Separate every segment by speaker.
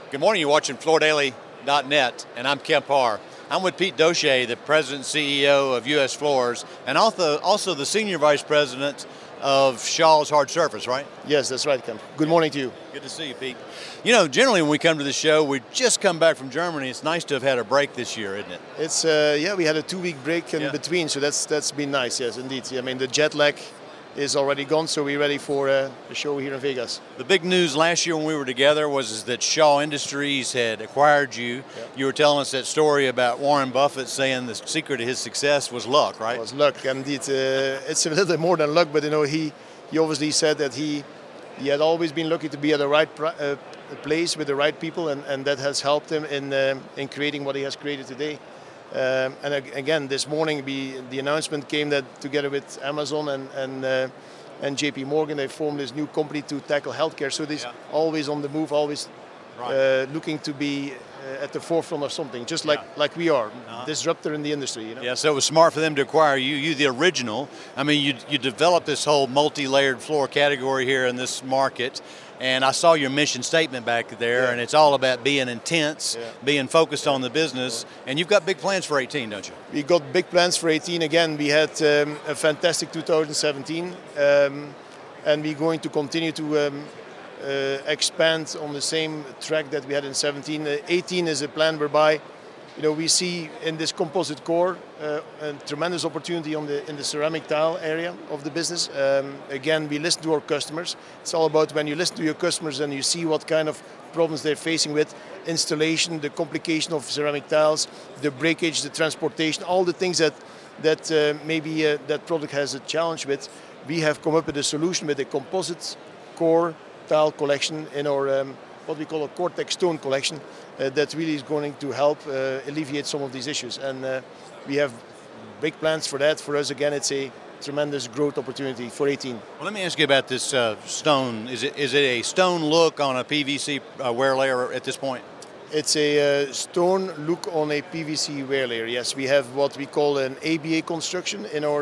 Speaker 1: Good morning, you're watching FloorDaily.net, and I'm Kemp Harr. I'm with Pete Doche, the President and CEO of U.S. Floors, and also the Senior Vice President of Shaw's Hard Surface, right?
Speaker 2: Yes, that's right, Kemp. Good morning to you.
Speaker 1: Good to see you, Pete. You know, generally when we come to the show, we just come back from Germany. It's nice to have had a break this year, isn't it?
Speaker 2: It's we had a 2-week break in between, so that's been nice, yes, indeed. I mean, the jet lag is already gone, so we're ready for the show here in Vegas.
Speaker 1: The big news last year when we were together was that Shaw Industries had acquired you. Yeah. You were telling us that story about Warren Buffett saying the secret to his success was luck, right?
Speaker 2: It was luck, indeed. It's a little bit more than luck, but you know, he obviously said that he had always been lucky to be at the right place with the right people, and that has helped him in creating what he has created today. And again, this morning the announcement came that together with Amazon and JP Morgan, they formed this new company to tackle healthcare. So this always on the move, always looking to be at the forefront of something, just like we are, disruptor in the industry. You know?
Speaker 1: Yeah, so it was smart for them to acquire you. You, the original. I mean, you developed this whole multi-layered floor category here in this market. And I saw your mission statement back there, and it's all about being intense, being focused on the business. And you've got big plans for 18, don't you?
Speaker 2: We got big plans for 18. Again, we had a fantastic 2017, and we're going to continue to expand on the same track that we had in 17. 18 is a plan whereby, you know, we see in this composite core a tremendous opportunity in the ceramic tile area of the business. Again, we listen to our customers. It's all about when you listen to your customers and you see what kind of problems they're facing with installation, the complication of ceramic tiles, the breakage, the transportation, all the things that maybe that product has a challenge with. We have come up with a solution with a composite core tile collection in our what we call a Cortex stone collection that really is going to help alleviate some of these issues. And we have big plans for that. For us, again, it's a tremendous growth opportunity for 18.
Speaker 1: Well, let me ask you about this stone. Is it a stone look on a PVC wear layer at this point?
Speaker 2: It's a stone look on a PVC wear layer, yes. We have what we call an ABA construction in our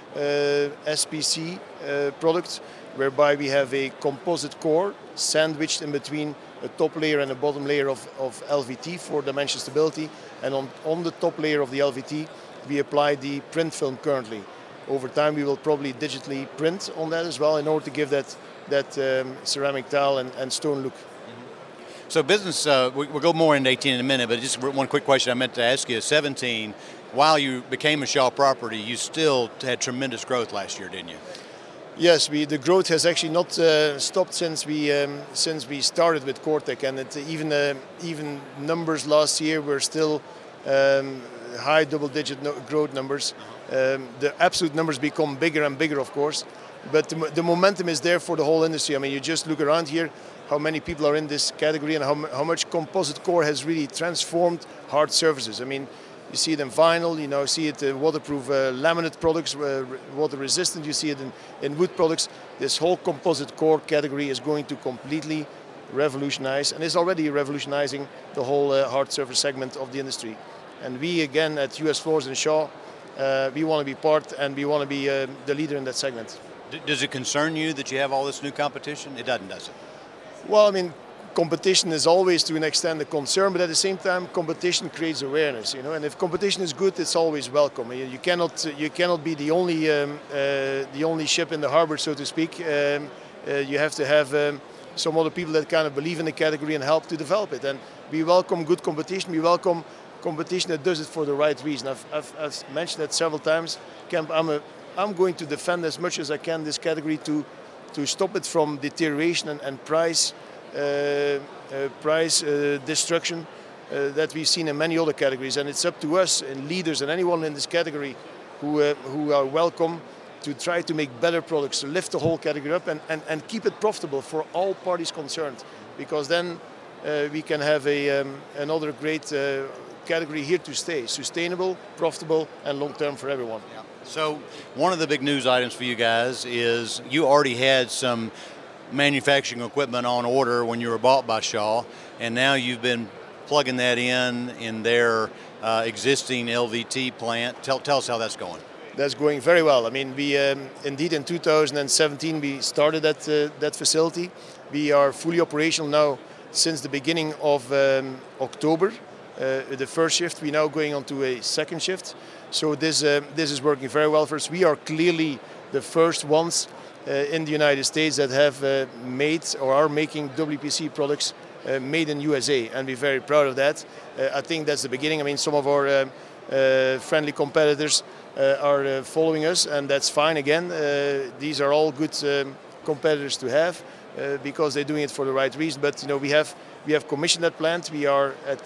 Speaker 2: SPC product, whereby we have a composite core sandwiched in between a top layer and a bottom layer of LVT for dimension stability. And on the top layer of the LVT, we apply the print film currently. Over time, we will probably digitally print on that as well in order to give that ceramic tile and stone look.
Speaker 1: So business, we'll go more into 18 in a minute, but just one quick question I meant to ask you. 17, while you became a Shaw property, you still had tremendous growth last year, didn't you?
Speaker 2: Yes, the growth has actually not stopped since we started with Cortex, and even numbers last year were still high double-digit growth numbers. The absolute numbers become bigger and bigger, of course, but the momentum is there for the whole industry. I mean, you just look around here, how many people are in this category, and how much composite core has really transformed hard surfaces. I mean, you see it in vinyl, you now see it in waterproof laminate products, water resistant, you see it in wood products. This whole composite core category is going to completely revolutionize, and is already revolutionizing the whole hard surface segment of the industry. And we, again, at US Floors and Shaw, we want to be part, and we want to be the leader in that segment.
Speaker 1: Does it concern you that you have all this new competition? It doesn't, does it?
Speaker 2: Well, I mean, competition is always to an extent a concern, but at the same time, competition creates awareness. You know, and if competition is good, it's always welcome. You cannot be the only ship in the harbor, so to speak. You have to have some other people that kind of believe in the category and help to develop it. And we welcome good competition. We welcome competition that does it for the right reason. I've mentioned that several times. Kemp, I'm going to defend as much as I can this category to stop it from deterioration and price destruction that we've seen in many other categories. And it's up to us and leaders and anyone in this category who are welcome to try to make better products, to lift the whole category up and keep it profitable for all parties concerned, because then we can have another great category here to stay, sustainable, profitable, and long-term for everyone.
Speaker 1: Yeah. So one of the big news items for you guys is you already had some manufacturing equipment on order when you were bought by Shaw, and now you've been plugging that in their existing LVT plant. Tell us how that's going.
Speaker 2: That's going very well. I mean, we indeed in 2017 we started that facility. We are fully operational now since the beginning of October, the first shift. We're now going on to a second shift. So this is working very well for us. We are clearly the first ones in the United States that have made or are making WPC products made in USA, and we're very proud of that. I think that's the beginning. I mean, some of our friendly competitors are following us, and that's fine. Again, these are all good competitors to have because they're doing it for the right reason. But you know, we have commissioned that plant. We are at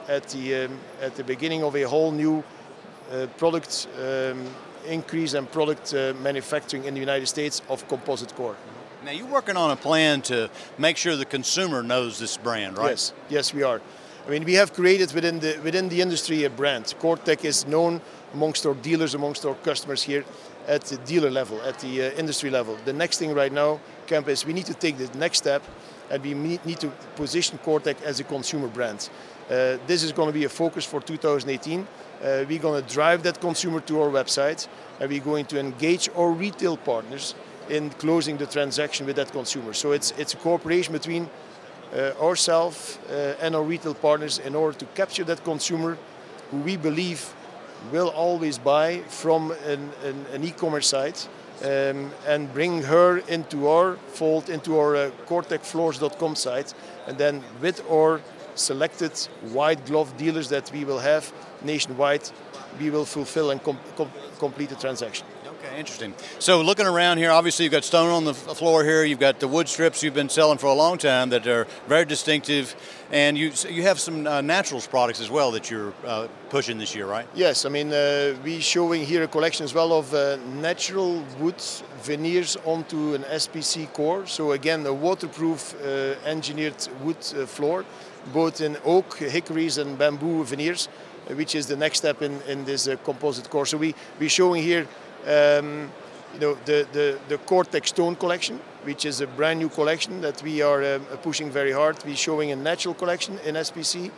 Speaker 2: the beginning of a whole new product increase and product manufacturing in the United States of composite core.
Speaker 1: Now you're working on a plan to make sure the consumer knows this brand, right?
Speaker 2: Yes, we are. I mean, we have created within the industry a brand. Coretech is known amongst our dealers, amongst our customers here at the dealer level, at the industry level. The next thing right now, Kemp, is we need to take the next step, and we need to position Coretech as a consumer brand. This is going to be a focus for 2018. We're going to drive that consumer to our website, and we're going to engage our retail partners in closing the transaction with that consumer. So it's a cooperation between ourselves and our retail partners in order to capture that consumer who we believe will always buy from an e-commerce site and bring her into our fold, into our coretechfloors.com site, and then with our selected white glove dealers that we will have nationwide, we will fulfill and complete the transaction.
Speaker 1: Okay, interesting. So looking around here, obviously you've got stone on the floor here, you've got the wood strips you've been selling for a long time that are very distinctive, and you have some naturals products as well that you're pushing this year, right?
Speaker 2: Yes, I mean, we're showing here a collection as well of natural wood veneers onto an SPC core. So again, a waterproof engineered wood floor, both in oak, hickories and bamboo veneers, which is the next step in this composite core. So we're showing here you know, the Coretech Stone collection, which is a brand new collection that we are pushing very hard. We're showing a natural collection in SPC,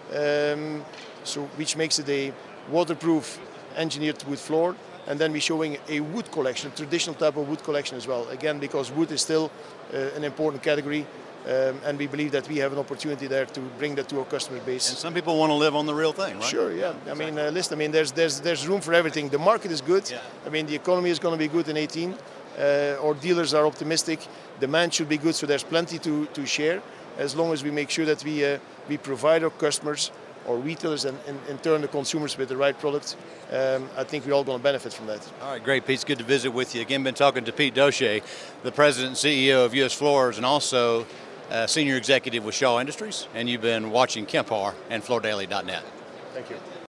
Speaker 2: so which makes it a waterproof engineered wood floor. And then we're showing a wood collection, traditional type of wood collection as well. Again, because wood is still an important category. And we believe that we have an opportunity there to bring that to our customer base.
Speaker 1: And some people want to live on the real thing, right?
Speaker 2: Sure, yeah. I mean, listen, I mean, there's room for everything. The market is good. Yeah. I mean, the economy is going to be good in 2018. Our dealers are optimistic. Demand should be good, so there's plenty to share, as long as we make sure that we provide our customers, our retailers, and in turn the consumers with the right product. I think we're all going to benefit from that.
Speaker 1: All right, great, Pete. It's good to visit with you. Again, been talking to Pete Doce, the President and CEO of US Floors, and also Senior Executive with Shaw Industries, and you've been watching Kemp Harr and FloorDaily.net.
Speaker 2: Thank you.